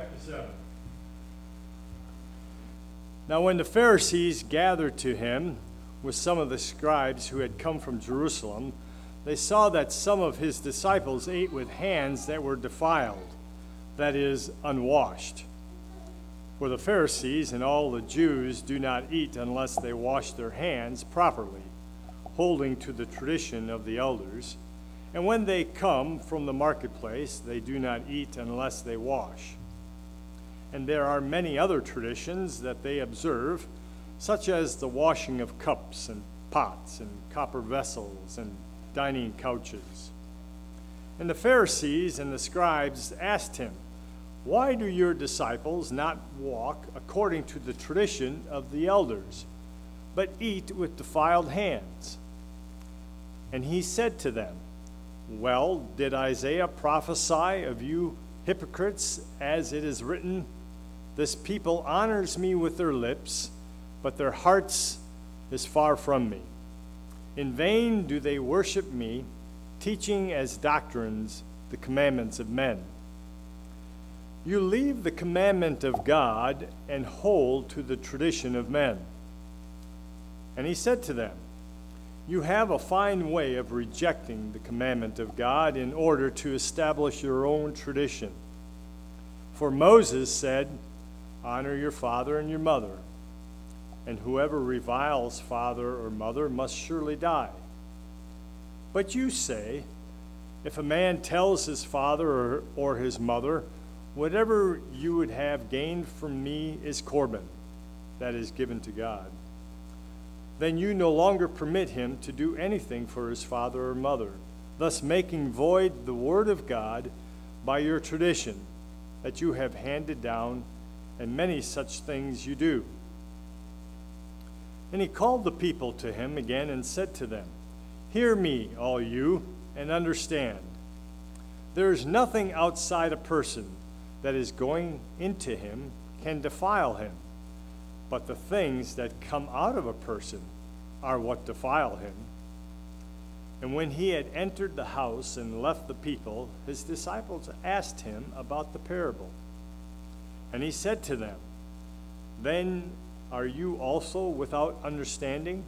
chapter 7. Now when the Pharisees gathered to him with some of the scribes who had come from Jerusalem, they saw that some of his disciples ate with hands that were defiled, that is, unwashed. For the Pharisees and all the Jews do not eat unless they wash their hands properly, holding to the tradition of the elders. And when they come from the marketplace, they do not eat unless they wash. And there are many other traditions that they observe, such as the washing of cups and pots and copper vessels and dining couches. And the Pharisees and the scribes asked him, "Why do your disciples not walk according to the tradition of the elders, but eat with defiled hands?" And he said to them, "Well, did Isaiah prophesy of you hypocrites, as it is written, 'This people honors me with their lips, but their hearts is far from me. In vain do they worship me, teaching as doctrines the commandments of men. You leave the commandment of God and hold to the tradition of men." And he said to them, "You have a fine way of rejecting the commandment of God in order to establish your own tradition. For Moses said, 'Honor your father and your mother,' and whoever reviles father or mother must surely die. But you say, 'If a man tells his father or his mother, whatever you would have gained from me is Corban, that is given to God,' then you no longer permit him to do anything for his father or mother, thus making void the word of God by your tradition that you have handed down, and many such things you do." And he called the people to him again and said to them, "Hear me, all you, and understand. There is nothing outside a person that is going into him can defile him, but the things that come out of a person are what defile him." And when he had entered the house and left the people, his disciples asked him about the parable. And he said to them, "Then are you also without understanding?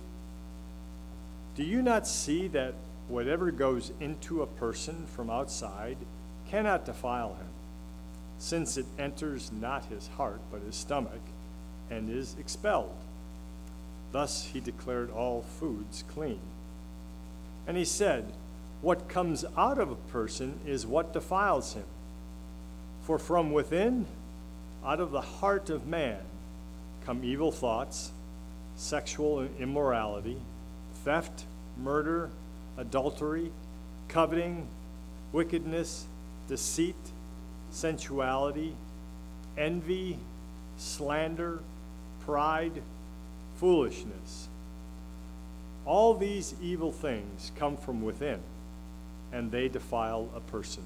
Do you not see that whatever goes into a person from outside cannot defile him, since it enters not his heart but his stomach, and is expelled? Thus he declared all foods clean. And he said, what comes out of a person is what defiles him. For from within, out of the heart of man, come evil thoughts, sexual immorality, theft, murder, adultery, coveting, wickedness, deceit, sensuality, envy, slander, pride, foolishness. All these evil things come from within, and they defile a person."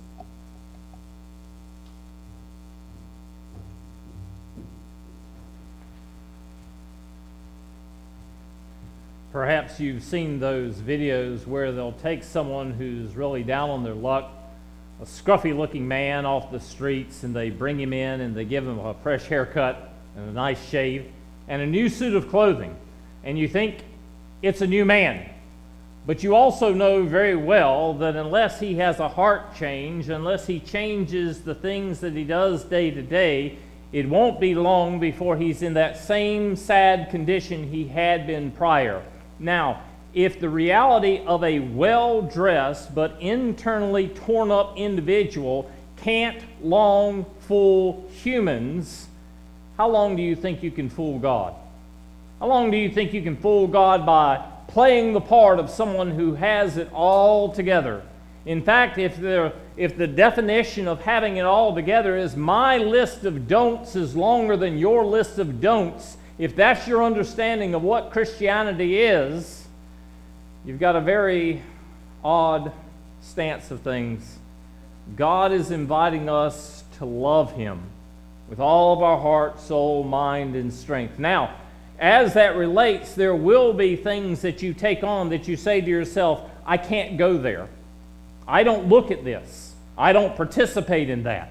Perhaps you've seen those videos where they'll take someone who's really down on their luck, a scruffy-looking man off the streets, and they bring him in and they give him a fresh haircut and a nice shave and a new suit of clothing. And you think it's a new man. But you also know very well that unless he has a heart change, unless he changes the things that he does day to day, it won't be long before he's in that same sad condition he had been prior. Now, if the reality of a well-dressed but internally torn up individual can't long fool humans, how long do you think you can fool God? How long do you think you can fool God by playing the part of someone who has it all together? In fact, if the definition of having it all together is my list of don'ts is longer than your list of don'ts, if that's your understanding of what Christianity is, you've got a very odd stance of things. God is inviting us to love Him with all of our heart, soul, mind, and strength. Now, as that relates, there will be things that you take on that you say to yourself, I can't go there. I don't look at this. I don't participate in that.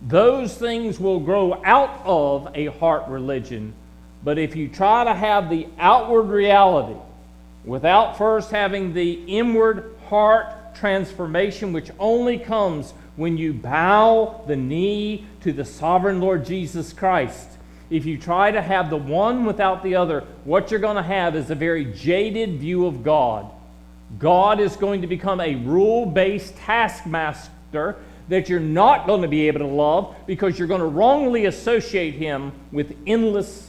Those things will grow out of a heart religion. But if you try to have the outward reality without first having the inward heart transformation, which only comes when you bow the knee to the sovereign Lord Jesus Christ, if you try to have the one without the other, what you're going to have is a very jaded view of God. God is going to become a rule-based taskmaster that you're not going to be able to love because you're going to wrongly associate him with endless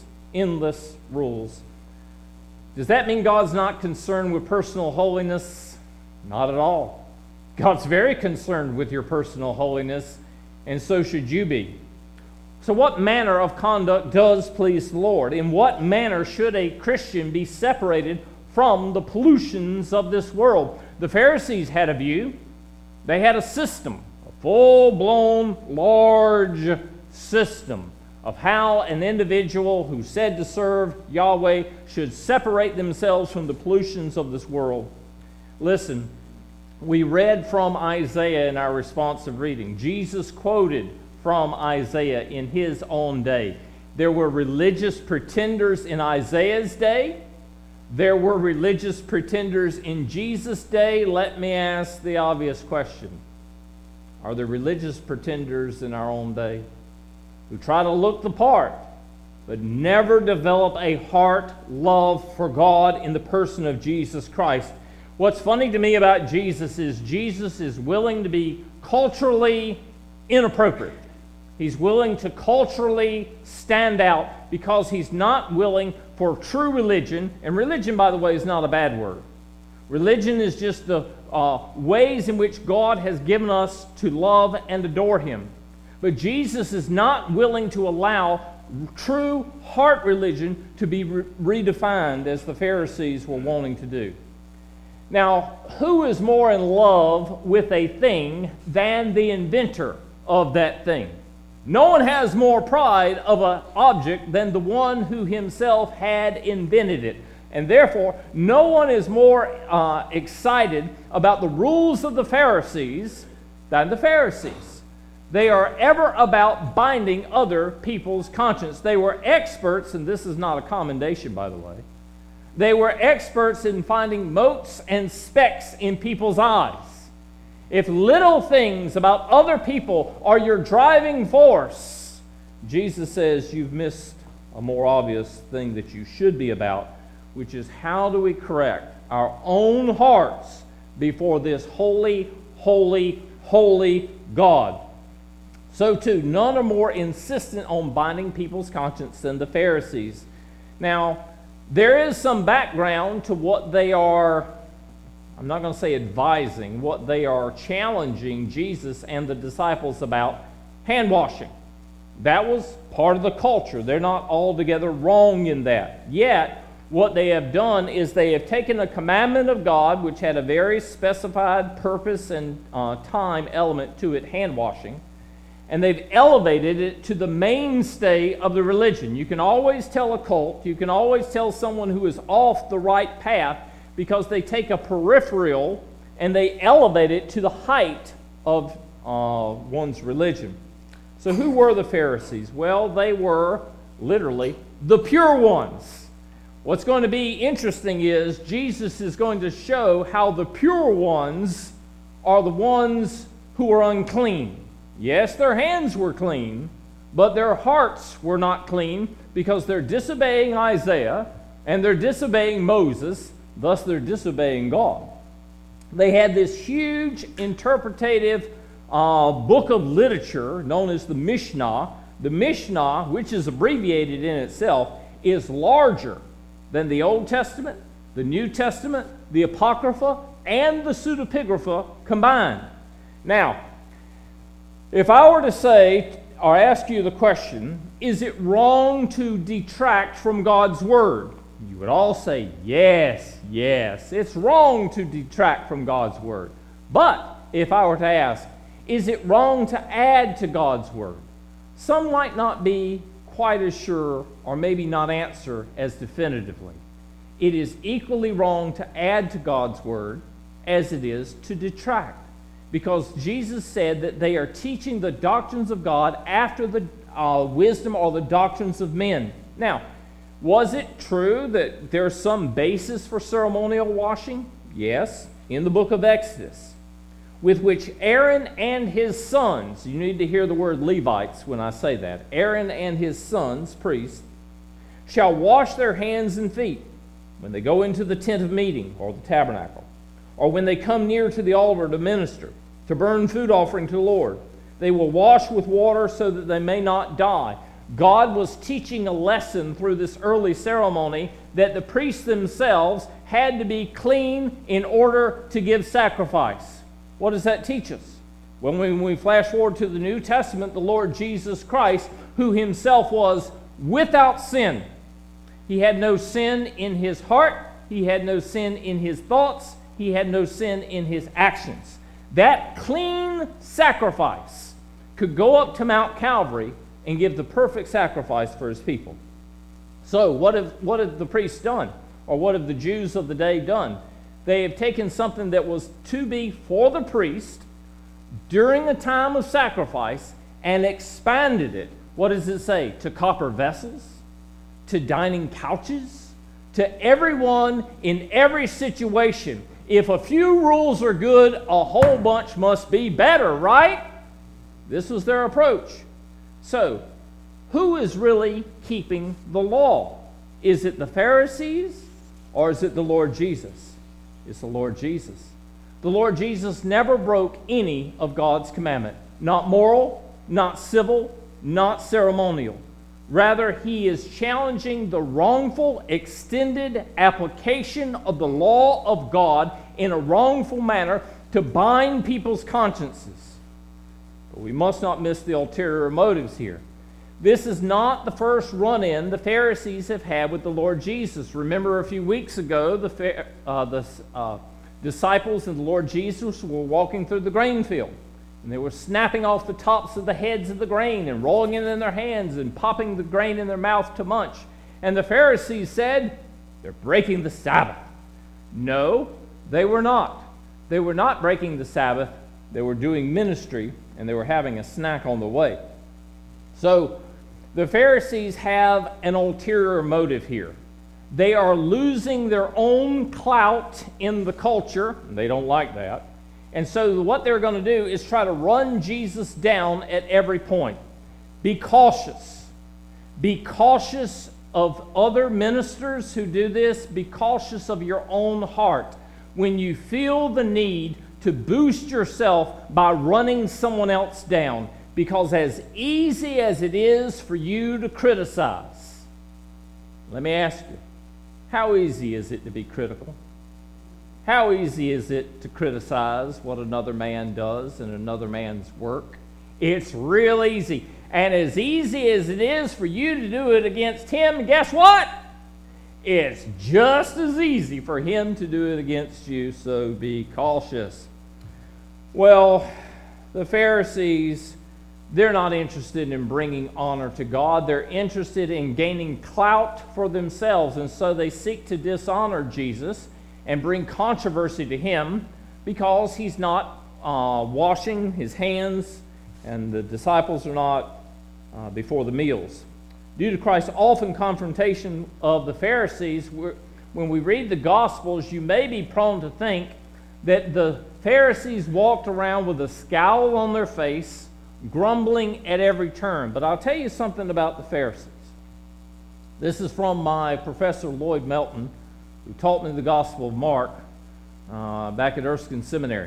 rules. Does that mean God's not concerned with personal holiness? Not at all. God's very concerned with your personal holiness, and so should you be. So what manner of conduct does please the Lord? In what manner should a Christian be separated from the pollutions of this world? The Pharisees had a view. They had a system, a full-blown, large system of how an individual who said to serve Yahweh should separate themselves from the pollutions of this world. Listen, we read from Isaiah in our responsive reading. Jesus quoted from Isaiah in his own day. There were religious pretenders in Isaiah's day. There were religious pretenders in Jesus' day. Let me ask the obvious question. Are there religious pretenders in our own day who try to look the part but never develop a heart love for God in the person of Jesus Christ? What's funny to me about Jesus is willing to be culturally inappropriate. He's willing to culturally stand out because he's not willing for true religion. And religion, by the way, is not a bad word. Religion is just the ways in which God has given us to love and adore him. But Jesus is not willing to allow true heart religion to be redefined as the Pharisees were wanting to do. Now, who is more in love with a thing than the inventor of that thing? No one has more pride of an object than the one who himself had invented it. And therefore, no one is more excited about the rules of the Pharisees than the Pharisees. They are ever about binding other people's conscience. They were experts, and this is not a commendation, by the way. They were experts in finding motes and specks in people's eyes. If little things about other people are your driving force, Jesus says you've missed a more obvious thing that you should be about, which is how do we correct our own hearts before this holy, holy, holy God? So too, none are more insistent on binding people's conscience than the Pharisees. Now, there is some background to what they are, I'm not going to say advising, what they are challenging Jesus and the disciples about: hand washing. That was part of the culture. They're not altogether wrong in that. Yet, what they have done is they have taken a commandment of God, which had a very specified purpose and time element to it, hand washing, and they've elevated it to the mainstay of the religion. You can always tell a cult, you can always tell someone who is off the right path because they take a peripheral and they elevate it to the height of one's religion. So who were the Pharisees? Well, they were literally the pure ones. What's going to be interesting is Jesus is going to show how the pure ones are the ones who are unclean. Yes, their hands were clean, but their hearts were not clean because they're disobeying Isaiah and they're disobeying Moses, thus they're disobeying God. They had this huge interpretative book of literature known as the Mishnah. The Mishnah, which is abbreviated in itself, is larger than the Old Testament, the New Testament, the Apocrypha, and the Pseudepigrapha combined. Now, if I were to say or ask you the question, is it wrong to detract from God's Word? You would all say, yes, it's wrong to detract from God's Word. But if I were to ask, is it wrong to add to God's Word? Some might not be quite as sure or maybe not answer as definitively. It is equally wrong to add to God's Word as it is to detract. because Jesus said that they are teaching the doctrines of God after the wisdom or the doctrines of men. Now, was it true that there's some basis for ceremonial washing? Yes, in the book of Exodus, with which Aaron and his sons, you need to hear the word Levites when I say that, Aaron and his sons, priests, shall wash their hands and feet when they go into the tent of meeting or the tabernacle, or when they come near to the altar to minister, to burn food offering to the Lord. They will wash with water so that they may not die. God was teaching a lesson through this early ceremony that the priests themselves had to be clean in order to give sacrifice. What does that teach us? Well, when we flash forward to the New Testament, the Lord Jesus Christ, who himself was without sin. He had no sin in his heart. He had no sin in his thoughts. He had no sin in his actions. That clean sacrifice could go up to Mount Calvary and give the perfect sacrifice for his people. So what have the priests done? Or what have the Jews of the day done? They have taken something that was to be for the priest during the time of sacrifice and expanded it. What does it say? To copper vessels? To dining couches? To everyone in every situation. If a few rules are good, a whole bunch must be better, right? This was their approach. So, who is really keeping the law? Is it the Pharisees or is it the Lord Jesus? It's the Lord Jesus. The Lord Jesus never broke any of God's commandment. Not moral, not civil, not ceremonial. Rather, he is challenging the wrongful, extended application of the law of God in a wrongful manner to bind people's consciences. But we must not miss the ulterior motives here. This is not the first run-in the Pharisees have had with the Lord Jesus. Remember a few weeks ago, the disciples and the Lord Jesus were walking through the grain field. And they were snapping off the tops of the heads of the grain and rolling it in their hands and popping the grain in their mouth to munch. And the Pharisees said, they're breaking the Sabbath. No, they were not. They were not breaking the Sabbath. They were doing ministry and they were having a snack on the way. So the Pharisees have an ulterior motive here. They are losing their own clout in the culture. They don't like that. And so what they're going to do is try to run Jesus down at every point. Be cautious. Be cautious of other ministers who do this. Be cautious of your own heart. When you feel the need to boost yourself by running someone else down, because as easy as it is for you to criticize, let me ask you, how easy is it to be critical? How easy is it to criticize what another man does in another man's work? It's real easy. And as easy as it is for you to do it against him, guess what? It's just as easy for him to do it against you, so be cautious. Well, the Pharisees, they're not interested in bringing honor to God. They're interested in gaining clout for themselves, and so they seek to dishonor Jesus and bring controversy to him because he's not washing his hands and the disciples are not before the meals. Due to Christ's often confrontation of the Pharisees, when we read the Gospels, you may be prone to think that the Pharisees walked around with a scowl on their face, grumbling at every turn. But I'll tell you something about the Pharisees. This is from my professor Lloyd Melton, who taught me the Gospel of Mark back at Erskine Seminary.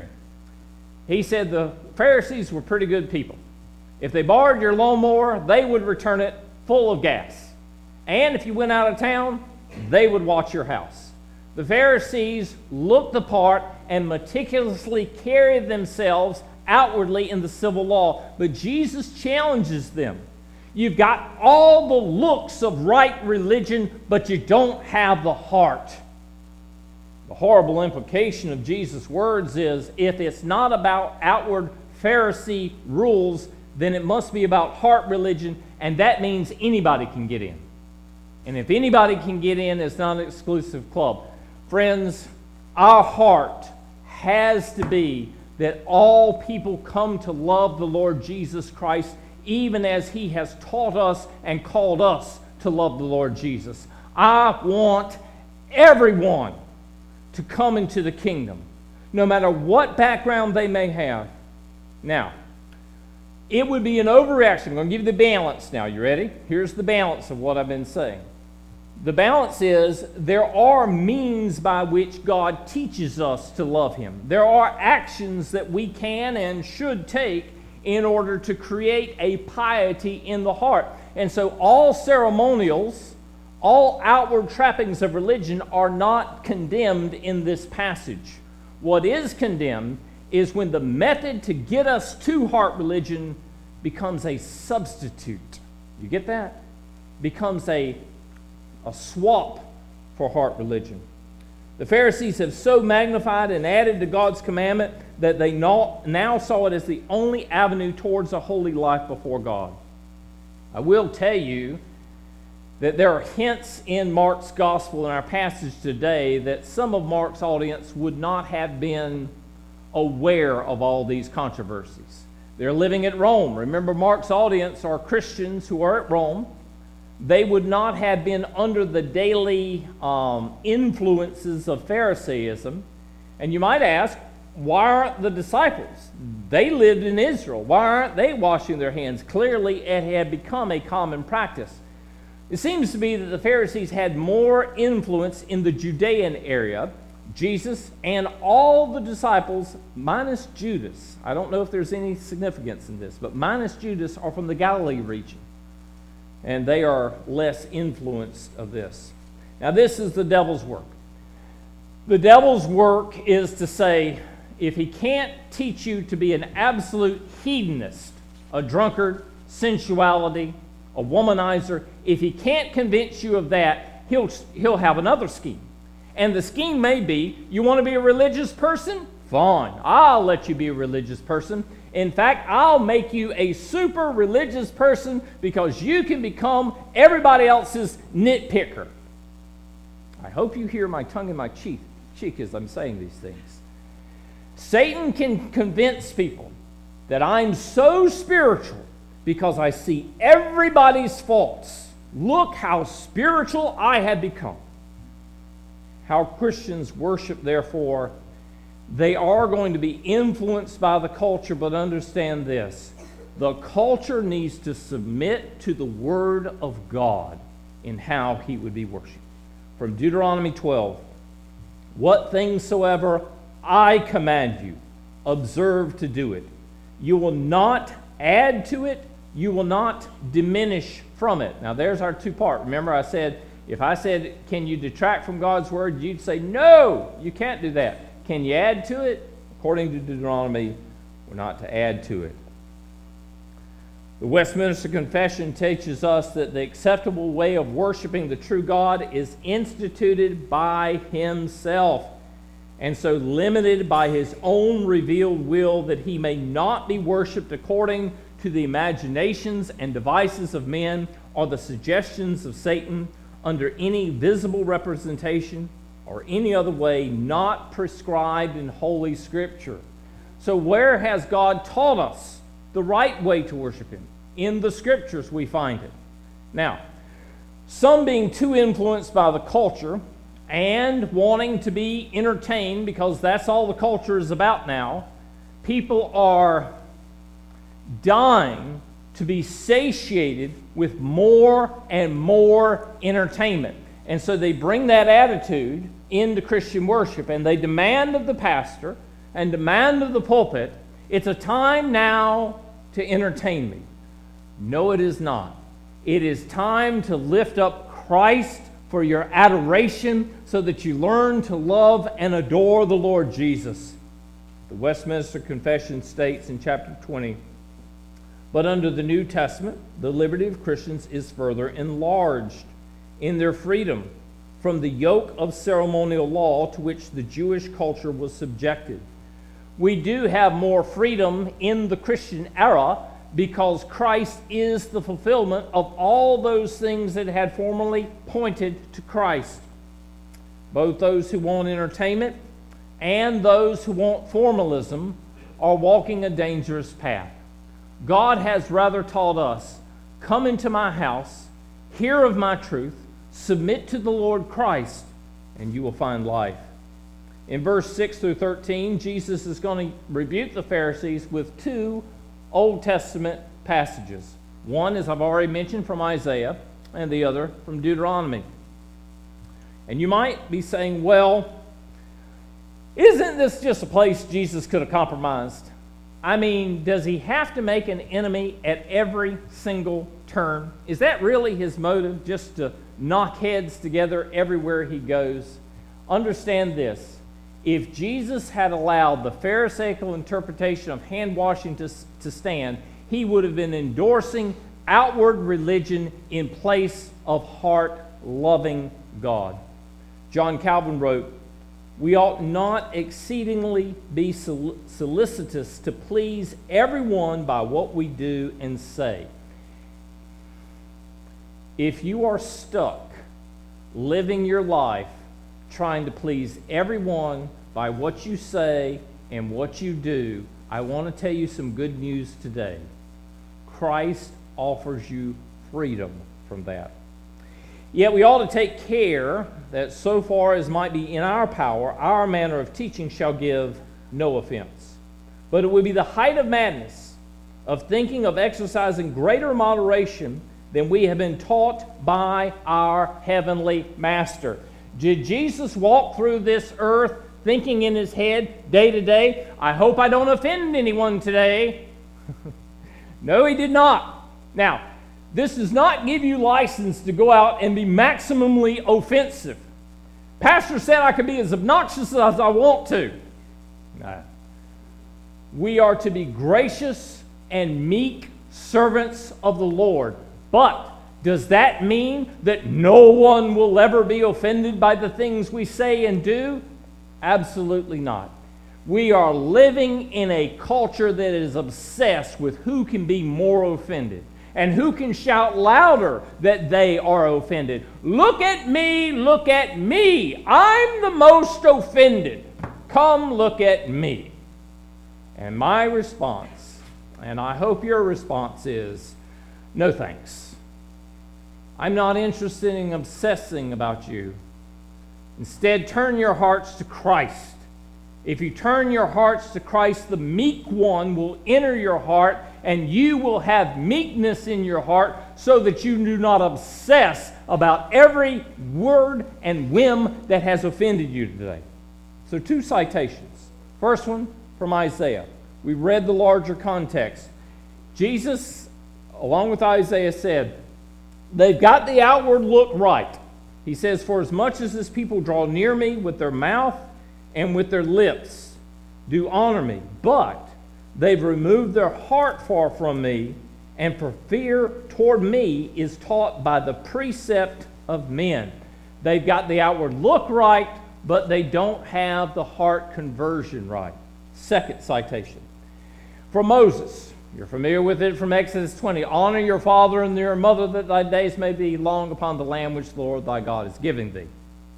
He said the Pharisees were pretty good people. If they borrowed your lawnmower, they would return it full of gas. And if you went out of town, they would watch your house. The Pharisees looked the part and meticulously carried themselves outwardly in the civil law. But Jesus challenges them. You've got all the looks of right religion, but you don't have the heart. The horrible implication of Jesus' words is, if it's not about outward Pharisee rules, then it must be about heart religion, and that means anybody can get in. And if anybody can get in, it's not an exclusive club. Friends, our heart has to be that all people come to love the Lord Jesus Christ, even as He has taught us and called us to love the Lord Jesus. I want everyone to come into the kingdom, no matter what background they may have. Now, it would be an overreaction. I'm going to give you the balance now. You ready? Here's the balance of what I've been saying. The balance is there are means by which God teaches us to love Him. There are actions that we can and should take in order to create a piety in the heart. And so all ceremonials, all outward trappings of religion are not condemned in this passage. What is condemned is when the method to get us to heart religion becomes a substitute. You get that? Becomes a swap for heart religion. The Pharisees have so magnified and added to God's commandment that they now saw it as the only avenue towards a holy life before God. I will tell you that there are hints in Mark's gospel in our passage today that some of Mark's audience would not have been aware of all these controversies. They're living at Rome. Remember, Mark's audience are Christians who are at Rome. They would not have been under the daily influences of Pharisaism. And you might ask, why aren't the disciples? They lived in Israel. Why aren't they washing their hands? Clearly, it had become a common practice. It seems to be that the Pharisees had more influence in the Judean area. Jesus and all the disciples, minus Judas. I don't know if there's any significance in this, but minus Judas are from the Galilee region. And they are less influenced of this. Now, this is the devil's work. The devil's work is to say, if he can't teach you to be an absolute hedonist, a drunkard, sensuality, a womanizer, if he can't convince you of that, he'll have another scheme. And the scheme may be, you want to be a religious person? Fine, I'll let you be a religious person. In fact, I'll make you a super religious person because you can become everybody else's nitpicker. I hope you hear my tongue in my cheek as I'm saying these things. Satan can convince people that I'm so spiritual because I see everybody's faults. Look how spiritual I have become. How Christians worship, therefore, they are going to be influenced by the culture, but understand this. The culture needs to submit to the Word of God in how He would be worshipped. From Deuteronomy 12, what things soever I command you, observe to do it. You will not add to it, you will not diminish from it. Now there's our two-part. Remember I said, if I said, can you detract from God's Word? You'd say, no, you can't do that. Can you add to it? According to Deuteronomy, we're not to add to it. The Westminster Confession teaches us that the acceptable way of worshiping the true God is instituted by Himself, and so limited by His own revealed will that He may not be worshipped according to the imaginations and devices of men or the suggestions of Satan under any visible representation or any other way not prescribed in Holy Scripture. So where has God taught us the right way to worship Him? In the Scriptures we find it. Now, some being too influenced by the culture and wanting to be entertained, because that's all the culture is about now, people are dying to be satiated with more and more entertainment. And so they bring that attitude into Christian worship, and they demand of the pastor and demand of the pulpit, it's a time now to entertain me. No, it is not. It is time to lift up Christ for your adoration so that you learn to love and adore the Lord Jesus. The Westminster Confession states in chapter 20, but under the New Testament, the liberty of Christians is further enlarged in their freedom from the yoke of ceremonial law to which the Jewish culture was subjected. We do have more freedom in the Christian era because Christ is the fulfillment of all those things that had formerly pointed to Christ. Both those who want entertainment and those who want formalism are walking a dangerous path. God has rather taught us, come into my house, hear of my truth, submit to the Lord Christ, and you will find life. In verse 6 through 13, Jesus is going to rebuke the Pharisees with two Old Testament passages. One, as I've already mentioned, from Isaiah, and the other from Deuteronomy. And you might be saying, well, isn't this just a place Jesus could have compromised? I mean, does he have to make an enemy at every single turn? Is that really his motive, just to knock heads together everywhere he goes? Understand this. If Jesus had allowed the Pharisaical interpretation of hand washing to stand, he would have been endorsing outward religion in place of heart-loving God. John Calvin wrote, "We ought not exceedingly be solicitous to please everyone by what we do and say." If you are stuck living your life trying to please everyone by what you say and what you do, I want to tell you some good news today. Christ offers you freedom from that. Yet we ought to take care that so far as might be in our power, our manner of teaching shall give no offense. But it would be the height of madness of thinking of exercising greater moderation than we have been taught by our heavenly Master. Did Jesus walk through this earth thinking in his head day to day, I hope I don't offend anyone today? No, he did not. Now, this does not give you license to go out and be maximally offensive. Pastor said I could be as obnoxious as I want to. No. We are to be gracious and meek servants of the Lord. But does that mean that no one will ever be offended by the things we say and do? Absolutely not. We are living in a culture that is obsessed with who can be more offended and who can shout louder that they are offended. Look at me, look at me. I'm the most offended. Come look at me. And my response, and I hope your response is, no thanks. I'm not interested in obsessing about you. Instead, turn your hearts to Christ. If you turn your hearts to Christ, the meek one will enter your heart, and you will have meekness in your heart so that you do not obsess about every word and whim that has offended you today. So 2 citations. First one from Isaiah. We read the larger context. Jesus, along with Isaiah, said, they've got the outward look right. He says, for as much as this people draw near me with their mouth and with their lips do honor me, but they've removed their heart far from me, and for fear toward me is taught by the precept of men. They've got the outward look right, but they don't have the heart conversion right. Second citation. For Moses, you're familiar with it from Exodus 20. Honor your father and your mother, that thy days may be long upon the land which the Lord thy God is giving thee.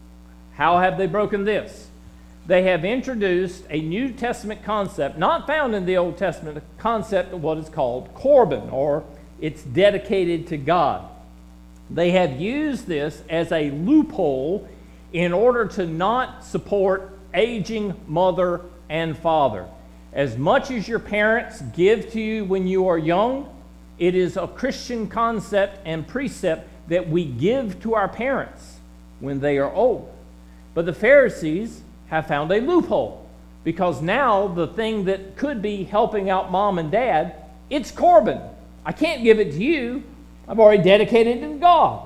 How have they broken this? They have introduced a New Testament concept, not found in the Old Testament, a concept of what is called Corban, or it's dedicated to God. They have used this as a loophole in order to not support aging mother and father. As much as your parents give to you when you are young, it is a Christian concept and precept that we give to our parents when they are old. But the Pharisees have found a loophole, because now the thing that could be helping out mom and dad, it's Corban. I can't give it to you. I've already dedicated it to God.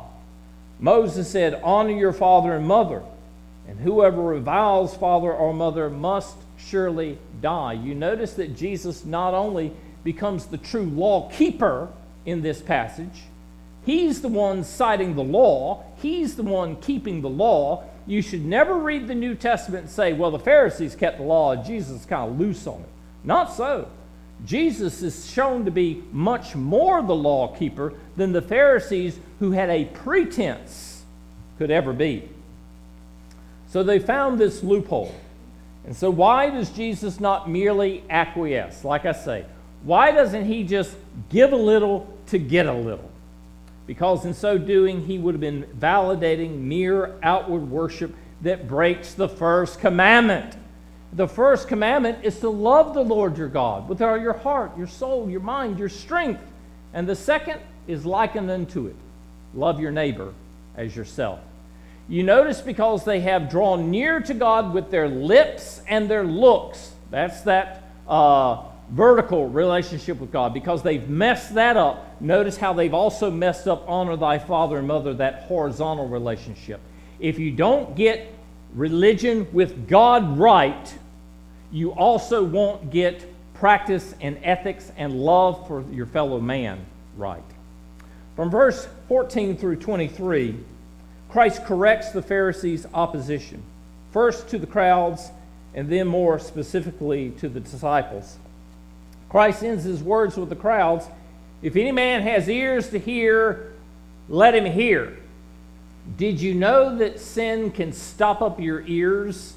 Moses said, honor your father and mother, and whoever reviles father or mother must surely die. You notice that Jesus not only becomes the true law keeper in this passage, he's the one citing the law, he's the one keeping the law. You should never read the New Testament and say, well, the Pharisees kept the law and Jesus is kind of loose on it. Not so. Jesus is shown to be much more the law keeper than the Pharisees, who had a pretense, could ever be. So they found this loophole. And so why does Jesus not merely acquiesce? Like I say, why doesn't he just give a little to get a little? Because in so doing, he would have been validating mere outward worship that breaks the first commandment. The first commandment is to love the Lord your God with all your heart, your soul, your mind, your strength. And the second is likened unto it. Love your neighbor as yourself. You notice because they have drawn near to God with their lips and their looks. That's that vertical relationship with God. Because they've messed that up, notice how they've also messed up honor thy father and mother, that horizontal relationship. If you don't get religion with God right, you also won't get practice and ethics and love for your fellow man right. From verse 14 through 23, Christ corrects the Pharisees' opposition, first to the crowds and then more specifically to the disciples. Christ ends his words with the crowds, "If any man has ears to hear, let him hear." Did you know that sin can stop up your ears?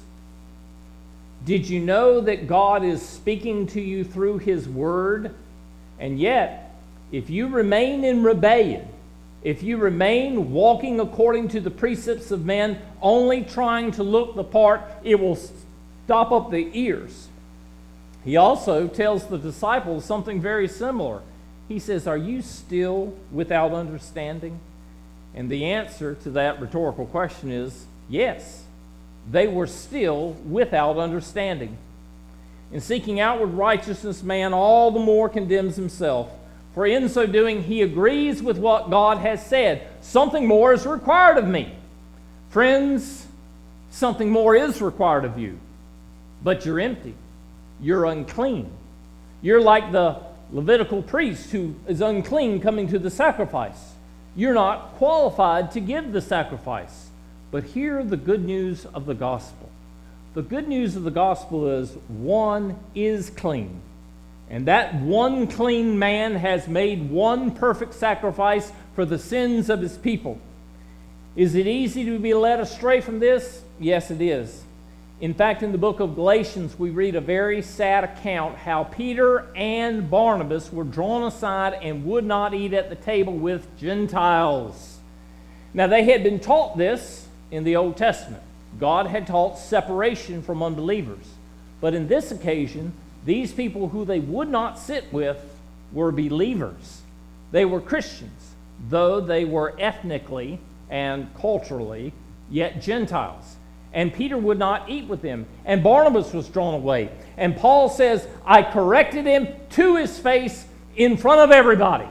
Did you know that God is speaking to you through his word? And yet, if you remain in rebellion, if you remain walking according to the precepts of men, only trying to look the part, it will stop up the ears. He also tells the disciples something very similar. He says, "Are you still without understanding?" And the answer to that rhetorical question is yes. They were still without understanding. In seeking outward righteousness, man all the more condemns himself. For in so doing, he agrees with what God has said. Something more is required of me. Friends, something more is required of you. But you're empty. You're unclean. You're like the Levitical priest who is unclean coming to the sacrifice. You're not qualified to give the sacrifice. But hear the good news of the gospel. The good news of the gospel is one is clean. And that one clean man has made one perfect sacrifice for the sins of his people. Is it easy to be led astray from this? Yes, it is. In fact, in the book of Galatians, we read a very sad account how Peter and Barnabas were drawn aside and would not eat at the table with Gentiles. Now, they had been taught this in the Old Testament. God had taught separation from unbelievers. But in this occasion, these people who they would not sit with were believers. They were Christians, though they were ethnically and culturally yet Gentiles. And Peter would not eat with them. And Barnabas was drawn away. And Paul says, I corrected him to his face in front of everybody.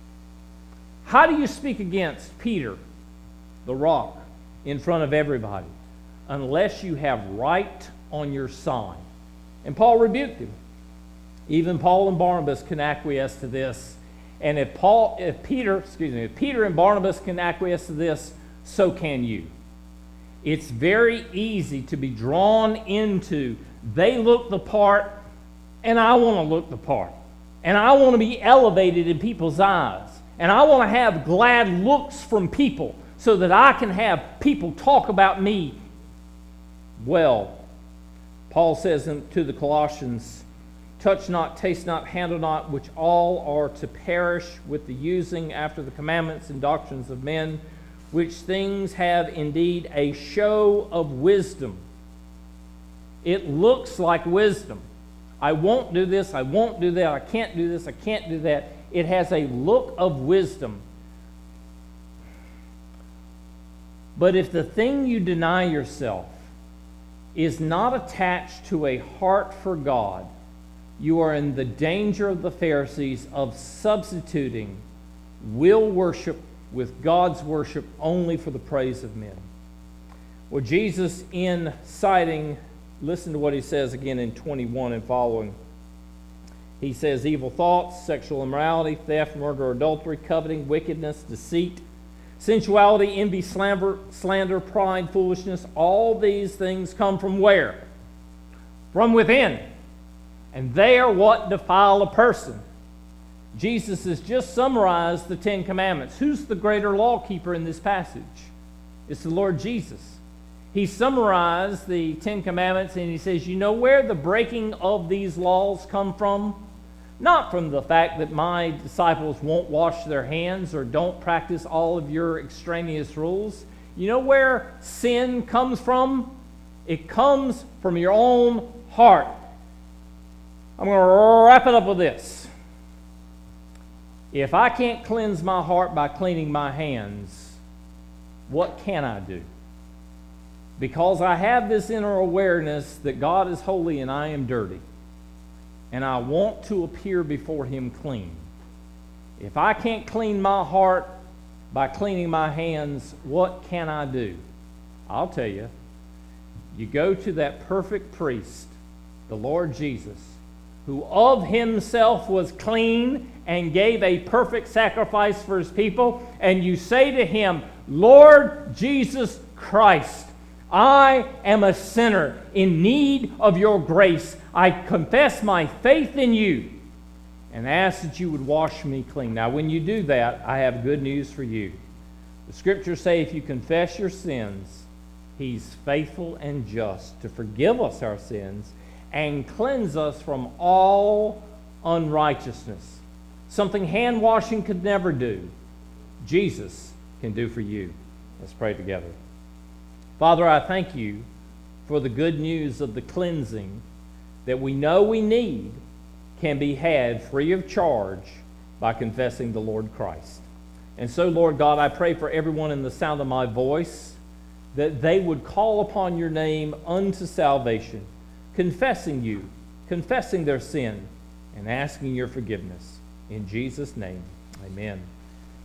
How do you speak against Peter, the rock, in front of everybody? Unless you have right on your side. And Paul rebuked him. Even Paul and Barnabas can acquiesce to this. And if Peter and Barnabas can acquiesce to this, so can you. It's very easy to be drawn into, they look the part, and I want to look the part. And I want to be elevated in people's eyes. And I want to have glad looks from people so that I can have people talk about me well. Paul says to the Colossians, touch not, taste not, handle not, which all are to perish with the using after the commandments and doctrines of men, which things have indeed a show of wisdom. It looks like wisdom. I won't do this, I won't do that, I can't do this, I can't do that. It has a look of wisdom. But if the thing you deny yourself is not attached to a heart for God, you are in the danger of the Pharisees of substituting will worship with God's worship only for the praise of men. Well, Jesus, in citing, listen to what he says again in 21 and following. He says, evil thoughts, sexual immorality, theft, murder, adultery, coveting, wickedness, deceit, sensuality, envy, slander, pride, foolishness, all these things come from where? From within. And they are what defile a person. Jesus has just summarized the Ten Commandments. Who's the greater lawkeeper in this passage? It's the Lord Jesus. He summarized the Ten Commandments and he says, you know where the breaking of these laws come from? Not from the fact that my disciples won't wash their hands or don't practice all of your extraneous rules. You know where sin comes from? It comes from your own heart. I'm going to wrap it up with this. If I can't cleanse my heart by cleaning my hands, what can I do? Because I have this inner awareness that God is holy and I am dirty, and I want to appear before Him clean. If I can't clean my heart by cleaning my hands, what can I do? I'll tell you. You go to that perfect priest, the Lord Jesus, who of Himself was clean and gave a perfect sacrifice for His people, and you say to Him, Lord Jesus Christ, I am a sinner in need of your grace. I confess my faith in you and ask that you would wash me clean. Now, when you do that, I have good news for you. The Scriptures say if you confess your sins, He's faithful and just to forgive us our sins and cleanse us from all unrighteousness. Something hand washing could never do, Jesus can do for you. Let's pray together. Father, I thank you for the good news of the cleansing that we know we need can be had free of charge by confessing the Lord Christ. And so, Lord God, I pray for everyone in the sound of my voice that they would call upon your name unto salvation, confessing you, confessing their sin, and asking your forgiveness. In Jesus' name, amen.